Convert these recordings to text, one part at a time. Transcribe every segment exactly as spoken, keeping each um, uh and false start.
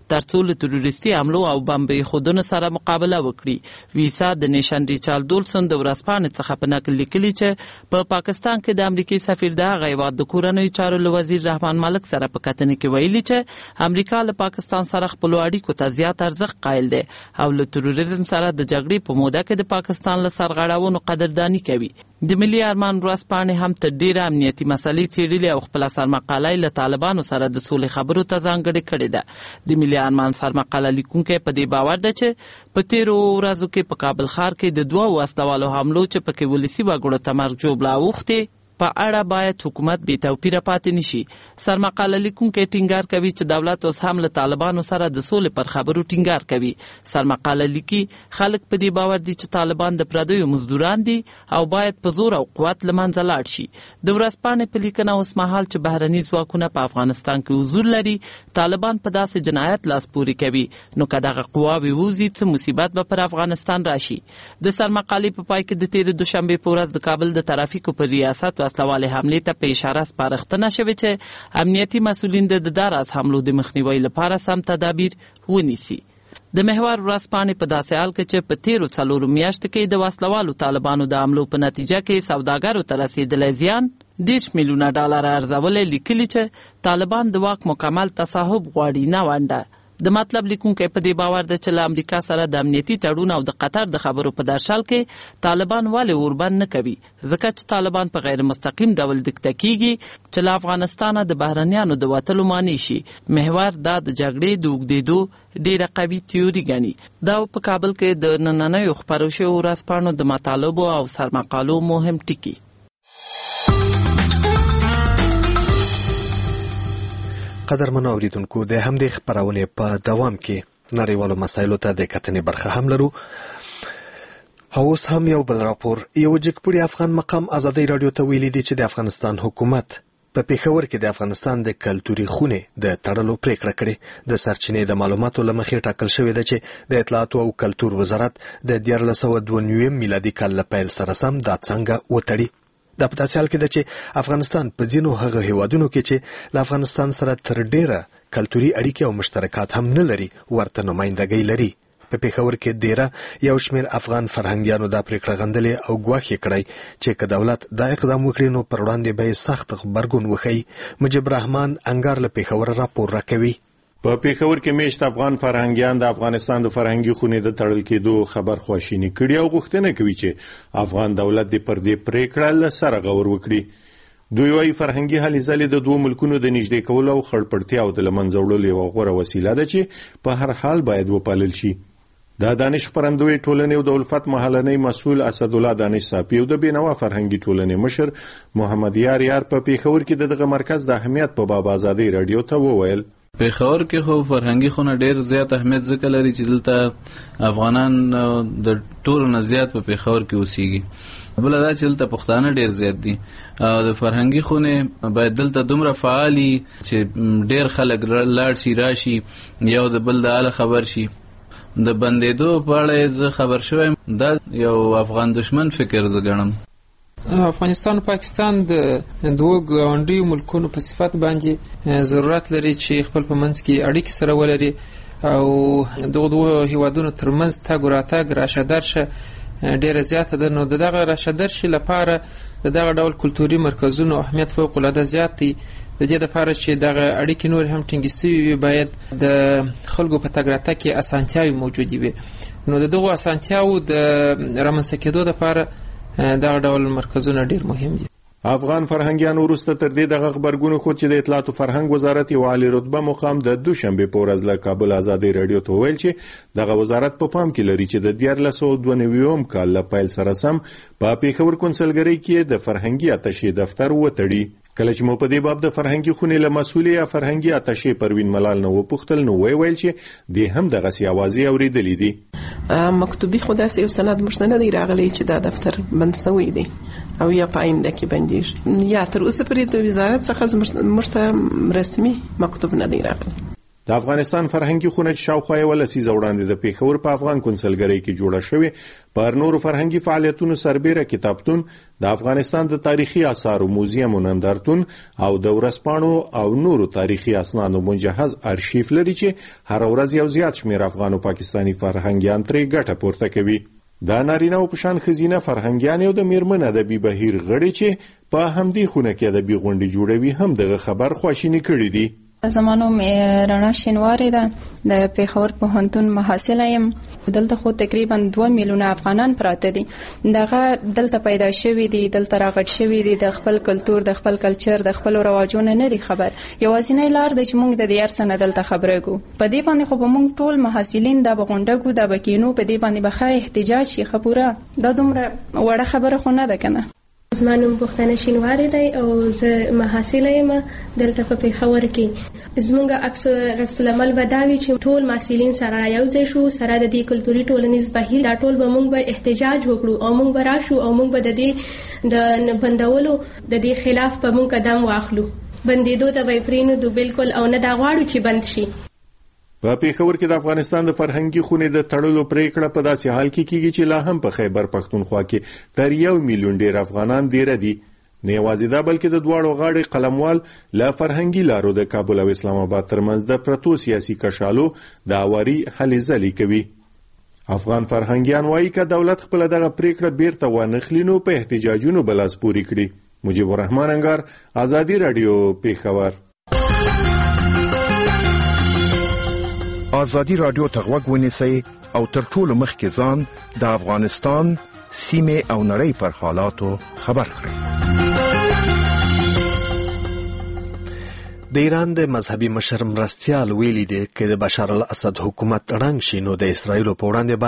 ترڅو له تروریستي حملو او بمب ایښودنو سره مقابله وکړي. ویسا د نیشن ریچارډ دولسن د ورځپاڼې څخه په نقل لیکلي چې په پاکستان کې د امریکای سفیر د هغه هیواد د کورنیو چارو له وزیر رحمان ملک سره په کتنې کې ویلي چې امریکا له پاکستان سره خپلو اړیکو ته زیات ارزښت قایل دی او له تروریزم سره د جګړې په موده کې د پاکستان له سرغړونو قدرداني کوي. د ملي ارمان ورځپاڼې هم تر ډیره امنیتي مسلې څیړلې او خپله سرمقاله له طالبانو سره د سولې خبرو ته ځانګړې کړې ده. د ملي ارمان سرمقاله لیکونکی په دې باور ده چې په تیرو ورځو کې په کابل ښار کې د دوه وسلوالو حملو چې پکې ولسي وګړو ته مرګ ژوبله اوښتې په اړه باید حکومت بې توپیره پاتې نشي. سرمقاله لیکونکی ټینګار کوي چې دولت اوس هم له طالبانو سره د سولې پر خبرو ټینګار کوي. سرمقاله لیکي خلک په دې باور دي چې طالبان د پردیو مزدوران دي او باید په زور او قوت له منځه لاړ شي. د ورځپاڼې په لیکنه اوس مهال چې بهرني ځواکونه په افغانستان کې حضور لري، طالبان په داسې جنایت لاس پورې کوي، نو که دغه قواوې ووځي څه مصیبت به پر افغانستان راشي. د سرمقالې په پای کې د تېرې دوشنبې په ورځ د کابل د ترافیکو په ریاست وسلوالې حملې ته په اشاره سپارښتنه شوې چې امنیتي مسؤلین د دغه حملو د مخنیوي لپاره سم تدابیر ونیسي. د محور ورځپاڼې په داسې حال کې چې په تیرو څلورو میاشتو کې د وسلوالو طالبانو د حملو په نتیجه کې سوداګرو ته رسېدلی زیان دېرش میلیونه ډالر ارزولی لیکلي چې طالبان د واک مکمل تصاحب غواړي، نه ونډه. د مطلب لیکونکی په دې باور ده چې له امریکا سره د امنیتي تړون او د قطر د خبرو په درشل کې طالبان ولې اوربند نه کوي، ځکه چې طالبان په غیر مستقیم ډول دکته کیږي چې له افغانستانه د بهرنیانو د وتلو معنی شي. محور دا د جګړې د اوږدېدو ډېره قوي تیوري ګڼي. دا په کابل کې د نننیو خپرو شویو ورځپاڼو د مطالبو او سرمقالو مهم ټکي. قدرمنو اوریدونکو، د همدې خپرونې په دوام کې نړیوالو مسایلو ته د کتنې برخه هم لرو. او اوس هم یو بل راپور. یو جګپوړي افغان مقام ازادي رادیو ته ویلي دي چې د افغانستان حکومت په پیښور کې د افغانستان د کلتوري خونې د تړلو پریکړه کړې. د سرچینې د معلوماتو له مخې ټاکل شوې ده چې د اطلاعاتو او کلتور وزارت د دیارلس سوه دوه نوي میلادي کال له پیل سره سم دا څنګه وتړي. دا په داسې حال کې ده چې افغانستان په ځینو هغه هیوادونو کې چې له افغانستان سره تر ډیره کلتوري اړیکې او مشترکات هم نه لري ورته نمایندګۍ لري. په پیښور کې ډیره یو شمېر افغان فرهنګیانو دا پریکړه غندلې او ګواښ کړی چې که دولت دا اقدام وکړي نو پر وړاندې به یې سخت غبرګون وښیي. مجيب رحمان انګار له پیښور راپور راکوي. په پیښور کې میشت افغان فرهنګیان د افغانستان د فرهنګي خونې د تړل کېدو خبر خواشینی کړي او غوښتنه کوي چې افغان دولت د پر دې پریکړه له سره غور وکړي. دوی وايي فرهنګي هلې ځلې د دوه ملکونو د نږدې کولو او خړپړتیا او د له منځه وړلو یوه غوره وسیله ده چې په هر حال باید وپالل شي. د دانش خپرندوی ټولنې او د الفت محلنۍ مسؤل اسدالله دانش صافي او د بینوا فرهنګي ټولنې مشر محمد یار یار په پیښور کې دغه مرکز د اهمیت په باب ازادي رادیو ته وویل. پیښور کې خو فرهنګي خونه ډېر زیات اهمیت ځکه لري چې دلته افغانان د ټولو نه زیات په پیښور کې اوسېږي. بله دا چې دلته پښتانه ډېر زیات دي او د فرهنګي خونې باید دلته دومره فعالي چې ډېر خلک لاړ شي راشي یو د بل د حاله خبر شي. د بندېدو په اړه زه خبر شوی، دا یو افغان دشمن فکر زه ګڼم. افغانستان او پاکستان د دوه ګاونډیو ملکونو په صفت باندې ضرورت لري چې خپل په منځ کې اړیکې سره ولري او دغه دوه هیوادونو ترمنځ تګ راتګ راشه درشه ډېره زیاته ده. نو د دغه راشه درشې لپاره د دغه ډول کلتوري مرکزونو اهمیت فوق العاده زیات دی. د دې لپاره چې دغه اړیکې نور هم ټینګې سوي وي باید د خلکو په تګ راتګ کې اسانتیاوې موجودې وي. نو د دغو اسانتیاوو د رامنځته کېدو لپاره دغه ډول مرکزونه ډېر مهم دي. افغان فرهنګیانو وروسته تر دې دغه خبرګون خو چې د اطلاعات او فرهنګ وزارت یو عالی رتبه مقام د دوشنبه په ورځ له کابل ازادي رادیو ته ویل چې دغه وزارت په پام کې لري چې د دیارلس سوه دوه نوي کال له پیل سره سم په پیښور کونسلګرۍ کې د فرهنګي اتشې دفتر وتړي. کله چې مو په دې باب د فرهنګي خونې له مسؤلې یا فرهنګي اتشې پروین ملال نه وپوښتل نو وی ویل چې د هم دغه سیاوازي اوریدلې دي. مکتوبي خو داسې یو سند مشته نه دی راغلی چې دا دفتر بند شوی دی او یا په آینده کې بندیږي. یا تر اوسه پورې د وزارت څخه مشته رسمي مکتوب نه دی راغلی. د افغانستان فرهنګي خونه شاوخوا یو لسیزه وړاندې د پیښور په افغان کنسلګرۍ کې جوړه شوې پر نورو فرهنګي فعالیتونو سربېره کتابتون، د افغانستان د تاریخي آثارو موزیم او نندارتون او د ورځپاڼو او نورو تاریخي اسنادو مجهز ارشیف لري چې هر ورځ یو زیات شمېر افغان او پاکستاني فرهنګیان ترې ګټه پورته کوي. دا نارینه او پشان خزینه فرهنګیان او د میرمن ادبي بهیر غړي چې په همدې خونه کې ادبي غونډې جوړوي هم دغه خبر خواشینی کړی دی. زمانوم رڼا شینواری ده، د پیښور پوهنتون محصله یم. دلته خو تقریبا دوه میلیونه افغانان پراته دي. دغه دلته پیدا شوي دي، دلته راغټ شوي دي، د خپل کلتور، د خپل کلچر، د خپل رواجونو نه دي خبر. یوازینی لار د چې موږ د دې ارسنه دلته خبرې کو. په دې باندې خو به موږ ټول محصلین د بغونډه کو د بکینو په دې باندې بخای احتجاج شي خبره. دا دومره وړه خبره خو نه ده کنه. زمانوم پښتنه شینواری دی او زه محصله یم دلته په پیښور کې. زمونږ عکس العمل بداوی چې ټول محصلین سره یوځای شو، سره د دې کلتوري ټولنیز بهیر دا ټول به موږ به احتجاج وکړو او موږ به راشو او موږ به د دې د بندولو د دې خلاف په موږ قدم واخلو. بندیدو ته به پرینو دو بالکل او نه دا غواړو چې بند شي. په پیښور کې د افغانستان د فرهنګي خونې د تړلو پریکړه په داسې حال کې کیږي چې لا هم په خیبر پښتونخوا کې تر یو میلیون ډیر افغانان ډیر دي. نه یوازې دا بلکې د دواړو غاړې قلموال له فرهنګي لارو د کابل او اسلام آباد ترمنځ د پرتو سیاسي کشالو د اواري هلې ځلې کوي. افغان فرهنګیان وایي چې دولت خپل دغه پریکړه بیرته وانخلي نو په احتجاجونو بلاس پوری کړي. مجيب الرحمن انګار، آزادي رادیو، پیښور. آزادی رادیو ته غوږ ونیسئ او تر ټولو مخکې ځان د افغانستان سیمې او نړۍ پر حالاتو خبر کړئ. د ایران د مذهبي مشر مرستیال ویلي دی چې د بشار الاسد حکومت رنګ شي نو د اسرایل په وړاندې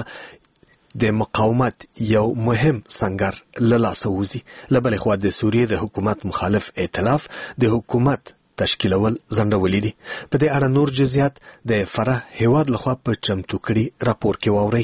به د مقاومت یو مهم سنگر له لاسه وځي. له بلې خوا د سوریې د حکومت مخالف ائتلاف د حکومت تشکیلول زندولې دي. په دې اړه نور جزئیات د فرح هیواد لخوا په چمتو کړي راپور کې واورئ.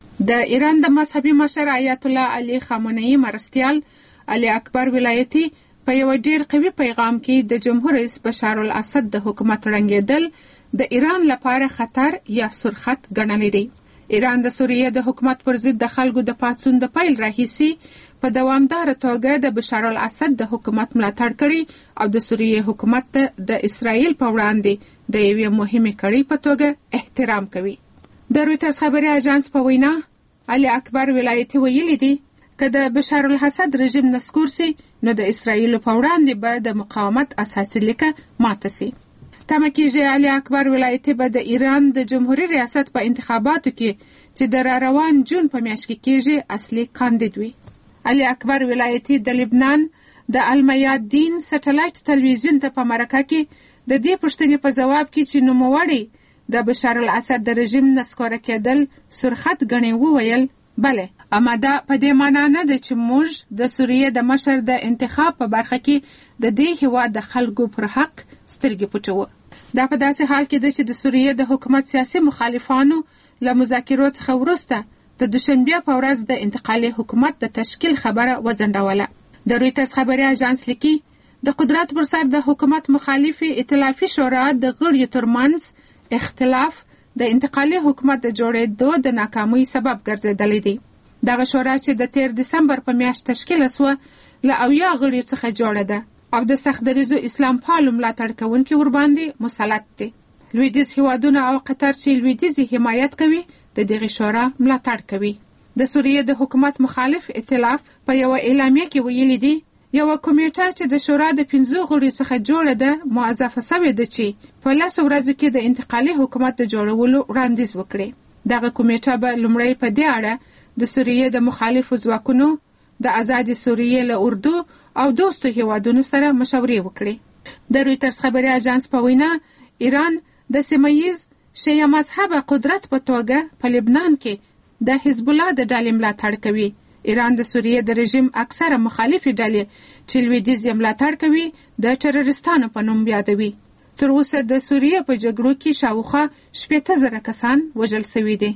د ایران د مذهبي مشر آیت الله علي خامنه‌ای مرستیال علي اکبر ولایتي په یو ډیر قوي پیغام کې د جمهور رئیس بشار الاسد د حکومت رنګېدل د ایران لپاره خطر یا سرخط ګڼلی دی. ایران د سوریې د حکومت پر ضد د خلکو د پاڅون د پیل راهیسي په دوامدار توګه د بشار الاسد د حکومت ملاتړ کړي او د سوریې حکومت ته د اسرائیل په وړاندې د یوې مهمې کړۍ په توګه احترام کوي. د رویټرز خبري اژانس په وینا علي اکبر ولایتي ویلي دي که د بشار الاسد رژیم نسکور سي نو د اسرائیل په وړاندې به د مقاومت اساسي لیکه ماته سي. تمه کېږي علي اکبر ولایتي به د ایران د جمهوریت ریاست په انتخاباتو کې چې د را روان جون په میاشت کې کېږي اصلي کاندید وي. علي اکبر ولایتي د لبنان د المیادین سټلایټ تلویزیون ته په مرکه کې د دې پوښتنې په جواب کې چې نوموړی د بشار الاسد د رژیم نسکوره کېدل سرخط ګڼي وویل بله، اما دا په دې معنا نه ده چې موږ د سوریې د مشر د انتخاب په برخه کې د دې هیواد د خلکو پر حق سترګې پټوو. دا په داسې حال کې ده چې د سوریې د حکومت سیاسي مخالفانو له مذاکرو څخه وروسته د دوشنبه په ورځ د انتقالي حکومت د تشکیل خبره وځنډوله. د رویټرز خبري اژانس لیکي د قدرت پر سر د حکومت مخالفي ائتلافي شورا د غړیو ترمنځ اختلاف د انتقالي حکومت د جوړېدو د ناکامۍ سبب ګرځېدلی دی. دغه شورا چې د تیر دسمبر په میاشت تشکیل شوه له اویا غړیو څخه جوړه ده او د سخت دریځو اسلام پالو ملاتړ کوونکي ورباندې مسلط دي. لویدیځ هیوادونه او قطر چې لویدیځ حمایت کوي د دغه شورا ملاتړ کوي. د سوریې د حکومت مخالف ائتلاف په یو اعلامیه کې ویلي دي یو کمیټه چې د شورا د پنځو غړو څخه جوړه ده موظفه شوې ده چې په لسو ورځو کې د انتقالي حکومت د جوړولو وړاندیز وکړي. دغه کمیټه به لومړی په دې اړه د سوریې د مخالفو ځواکونو د آزاد سوریې له اردو او دوستو هیوادونو سره مشورې وکړي. د رویټرز خبري اژانس په وینا ایران د سیمه‌ییز شیعه مذهب قدرت په توګه په لبنان کې د حزب الله د ډلې ملاتړ کوي. ایران د سوریې د رژیم اکثره مخالفي ډلې چې لویدیځ یې ملاتړ کوي د ټرریستانو په نوم یادوي. تر اوسه د سوریې په جګړو کې شاوخوا شپېته زره کسان وژل شوي دي.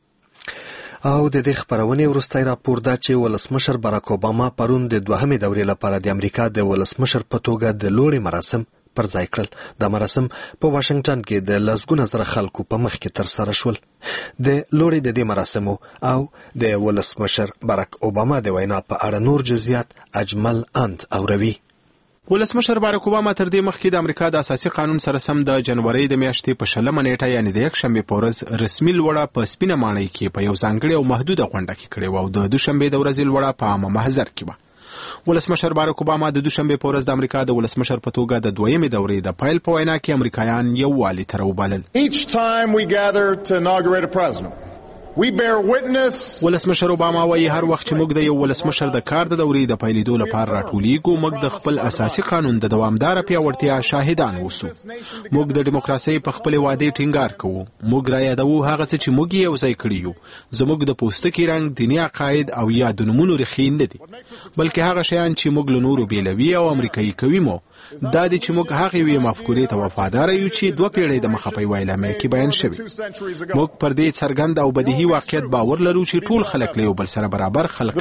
او د دې خبرونې وروستی راپور دا چې ولسمشر باراک اوباما پرون د دوهمې دورې لپاره د امریکا د ولسمشر په توګه د لوړې مراسم پر ځای کړل. دا مراسم په واشنگټن کې د لسګونه زره خلکو په مخ کې ترسره شول. د لوړې د دې مراسمو او د ولسمشر باراک اوباما د وینا په اړه نور جزئیات اجمل اند اوروي. ولسمشر باراک اوباما تر دې مخکې د امریکا د اساسي قانون سره سم د جنوري د میاشتې په شلمه نیټه یعنی د یک شنبه په ورځ رسمي لوړه په سپینه ماڼۍ کې په یو ځانګړي او محدوده غونډه کې کړې و او د دوشنبه د ورځې لوړه په عامه محضر کې و. ولسمشر باراک اوباما د دوشنبه په ورځ د امریکا د ولسمشر په توګه د دویمې دورې د پیل په وینا کې امریکایان یووالي ته راوبلل. Each time we gather to inaugurate a president, we bear witness. ولسمشر اوباما وايي هر وخت چې موږ د یو ولسمشر د کار د دورې د پیلېدو لپاره راټولېږو موږ د خپل اساسي قانون د دوامدار پیاوړتیا شاهدان اوسو. موږ د دیموکراسۍ په خپل وعدې ټینګار کوو. موږ را یادوو هغه څه چې موږ یې یوځای کړي یو. زموږ د پوستکي رنګ، دیني عقاید او یا د نومونو ریښې نه دي، بلکې هغه شیان چې موږ له نورو بیلوي او امریکایي کوي مو دا دي چې موږ هغه یوې مفکورې ته وفادار یو چې دوه پیړۍ د مخه په یوه اعلامیه کې بیان شوی. موږ پر دې څرګند او بدیهي واقعیت باور لرو چې ټول خلک له یو بل سره برابر خلق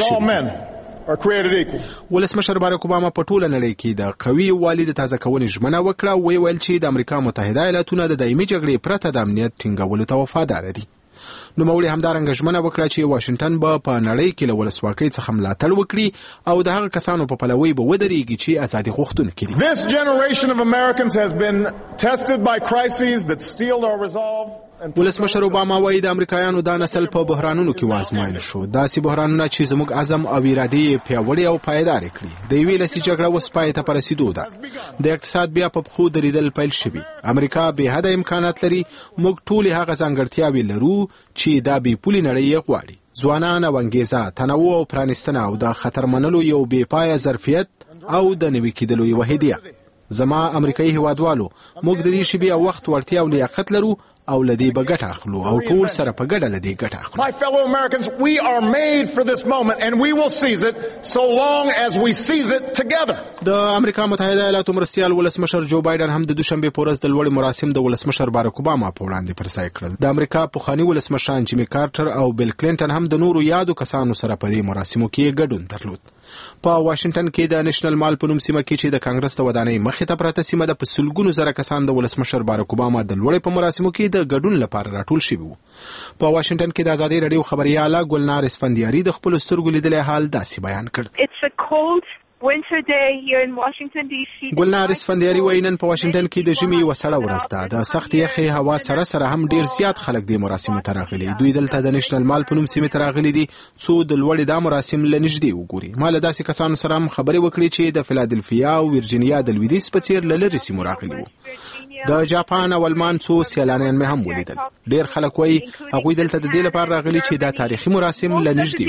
شوي. ولسمشر باراک اوباما په ټوله نړۍ کې د قوي یووالي د تازه کونې ژمنه وکړه او ویل چې د امریکا متحده ایالاتونه د دایمي جګړې پرته د امنیت ټینګولو ته وفادار دي. نوموړي همدارنګه ژمنه وکړه چې واشنگټن به په نړۍ کې له ولسواکۍ څخه ملاتړ وکړي او د هغه کسانو په پلوۍ به ودرېږي چې ازادي غوښتونکي دي. This generation of Americans has been tested by crises that steeled our resolve. ولسمشر اوباما وايي د امریکایانو دا نسل په بحرانونو کې وازمایل شو. داسې بحرانونه چې زموږ عزم او اراده پیاوړې او پایدار کړي. د یوې لسي جګړه اوس پای ته په رسیدو ده. د اقتصاد بیا په پښو درېدل پیل شوي. امریکا بې حده امکانات لري. موږ ټولې هغه ځانګړتیاوې لرو چې دا بې پولې نړۍ یې غواړي. ځوانان او انګېزه، تنوع او پرانیستنه او د خطر منلو یو بې پایه ظرفیت او د نوي کېدلو یوه هدیه. زما امریکایي هیوادوالو، موږ د دې شیبې او وخت وړتیا او لیاقت لرو او لدی به ګټه اخلو او ټول سره په ګډه لدی ګټه اخلو. My fellow Americans, we are made for this moment and we will seize it so long as we seize it together. د امریکا متحده ایالاتو مرستیال ولسمشر جو بایدن هم د دوشنبه په ورځ د لوړ مراسم د ولسمشر باراک اوباما په وړاندې پرځای کړل. د امریکا پخوانی ولسمشران جیمی کارټر او بیل کلینټن هم د نورو یادو کسانو سره په دې مراسمو کې ګډون درلود. په واشنگټن کې د نېشنل مال په نوم سیمه کې چې د کانګرس د ودانۍ مخې ته پراته سیمه ده په سلګونو زره کسان د ولسمشر باراک اوباما د لوړې په مراسمو کې د ګډون لپاره راټول شوي وو. په واشنگټن کې د ازادي رادیو خبرياله ګلنار اسفندیاري د خپل سترګو لیدلې حال داسې بیان کړ. winter day here in Washington D C. ګلنار اسفندیاري وايي نن په واشنگټن کې د ژمي یوه سړه ورځ ده. د سخت یخې هوا سره سره هم ډیر زیات خلک د مراسمو ته راغلي. دوی دلته د نېشنل مال په نوم سیمې ته راغلي دي څو د لوړې دا مراسم له نږدې وګوري. ما له داسې کسانو سره هم خبرې وکړې چې د فیلادلفیا او ویرجینیا د لویدیځ په څیر له لرې سیمو راغلي وو. د جاپان او المان څو سیلانیان مې هم ولیدل. ډیر خلک وايي هغوی دلته د دې لپاره راغلي چې دا تاریخي مراسم له نږدې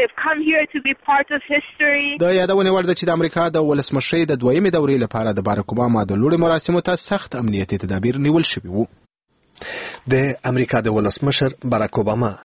وګوري. د یادونې وړ ده چې د امریکا د ولسمشرۍ د دویمې دورې لپاره د باراک اوباما د لوړې مراسمو ته سخت امنیتي تدابیر نیول شوي وو. د امریکا د ولسمشر باراک اوباما